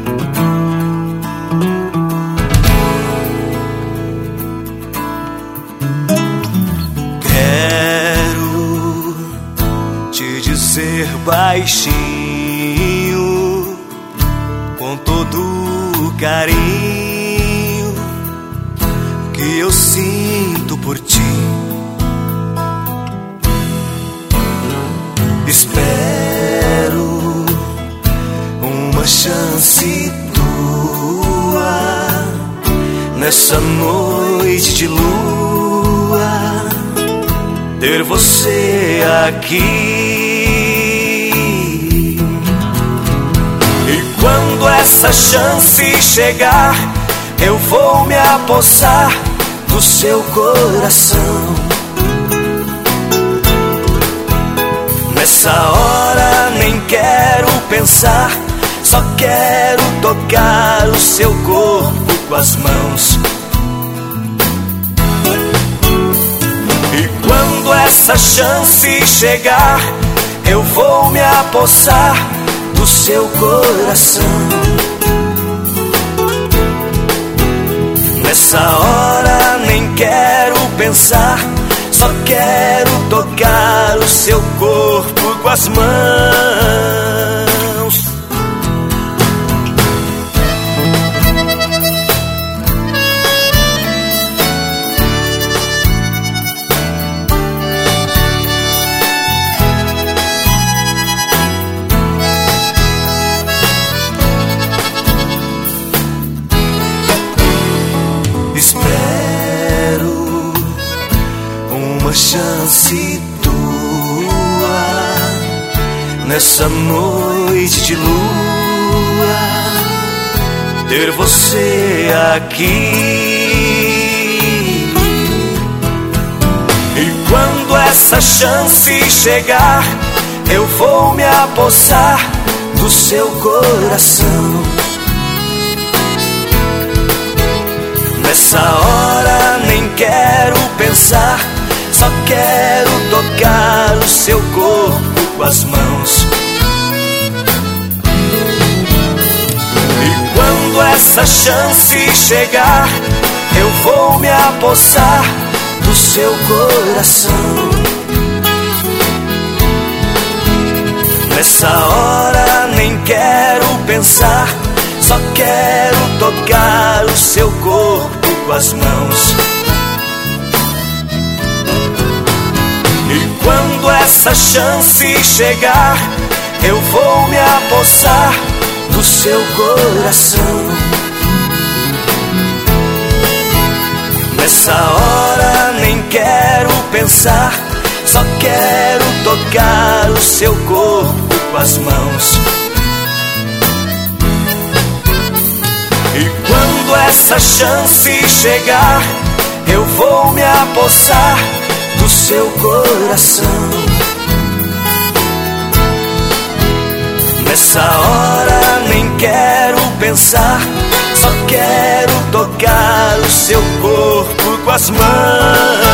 Quero te dizer baixinho, com todo carinho, que eu sinto por ti. Espero uma chance tua nessa noite de lua, ter você aqui. E quando essa chance chegar, eu vou me apossar do seu coração. Nessa hora nem quero pensar, só quero tocar o seu corpo com as mãos. E quando essa chance chegar, eu vou me apossar do seu coração. Nessa hora nem quero pensar, só quero tocar o seu corpo com as mãos. Espero uma chance tua nessa noite de lua, ter você aqui. E quando essa chance chegar, eu vou me apossar do seu coração. Nessa hora nem quero pensar, só quero tocar o seu corpo com as mãos. E quando essa chance chegar, eu vou me apossar do seu coração. Nessa hora nem quero pensar, só quero tocar o seu corpo com as mãos. E quando essa chance chegar, eu vou me apossar do seu coração. Nessa hora nem quero pensar, só quero tocar o seu corpo com as mãos. E quando essa chance chegar, eu vou me apossar do seu coração. Nessa hora nem quero pensar, só quero tocar o seu corpo com as mãos.